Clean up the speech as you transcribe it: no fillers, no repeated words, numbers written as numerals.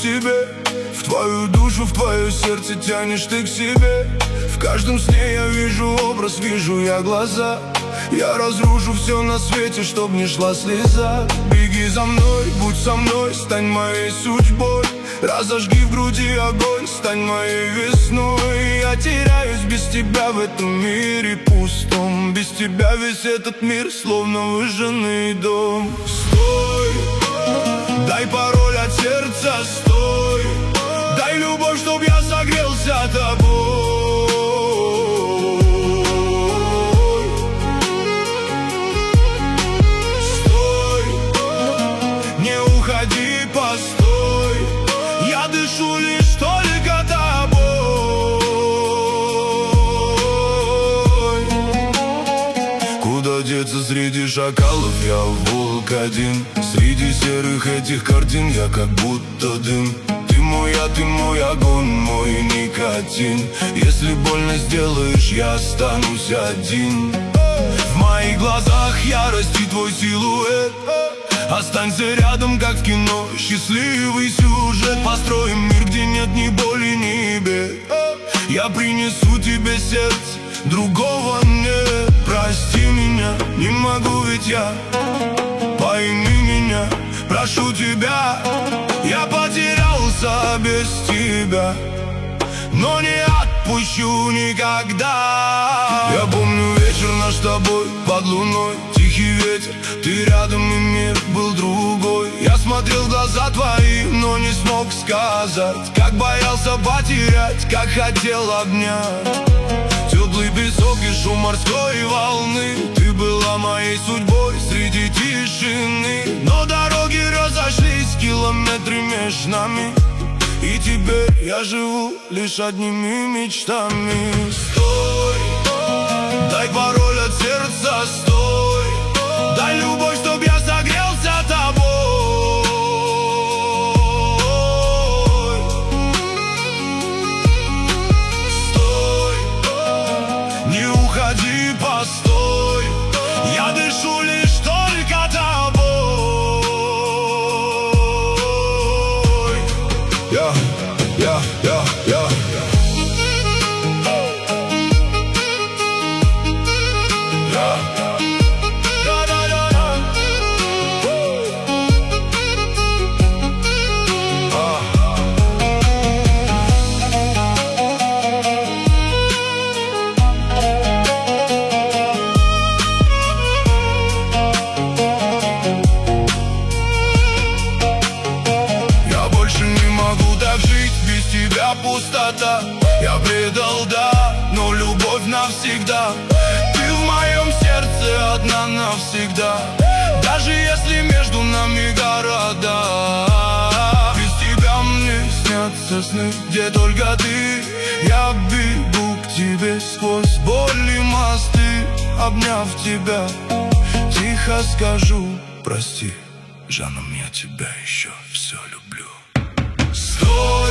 тебе, в твою душу, в твое сердце тянешь ты к себе. В каждом сне я вижу образ, вижу я глаза. Я разрушу все на свете, чтоб не шла слеза. Беги за мной, будь со мной, стань моей судьбой. Разожги в груди огонь, стань моей весной. Я теряюсь без тебя в этом мире пустом. Без тебя весь этот мир словно выжженный дом. Стой, дай пароль от сердца, стой. Дай любовь, чтоб я согрелся тобой. Стой, не уходи, постой. Я дышу лишь только тобой. Куда деться среди шакалов, я волк один. Среди серых этих картин я как будто дым. Ты мой огонь, мой никотин. Если больно сделаешь, я останусь один. В моих глазах ярости твой силуэт. Останься рядом, как в кино, счастливый сюжет. Построим мир, где нет ни боли, ни бед. Я принесу тебе сердце, другого нет. Прости меня, не могу ведь я. Пойми меня, прошу тебя. Я потерялся без тебя, но не отпущу никогда. Я помню вечер наш с тобой под луной. Тихий ветер, ты рядом, и мир был другой. Я смотрел в глаза твои, но не смог сказать. Как боялся потерять, как хотел обнять. Теплый песок и шум морской волны. Ты была моей судьбой среди тишины. Но дороги разошлись, километры между нами. И теперь я живу лишь одними мечтами. Стой, дай пароль от сердца, стой. Дай любовь, чтоб я согрелся тобой. Стой, не уходи, постой. Я дышу лишь только тобой. Я больше не могу так жить, без тебя пустота. Я предал, да, но любовь навсегда. Ты в моем сердце одна навсегда. Даже если между нами города. Без тебя мне снятся сны, где только ты. Я бегу к тебе сквозь боль и мосты. Обняв тебя, тихо скажу: прости, Жаном, я тебя еще все люблю. Стой!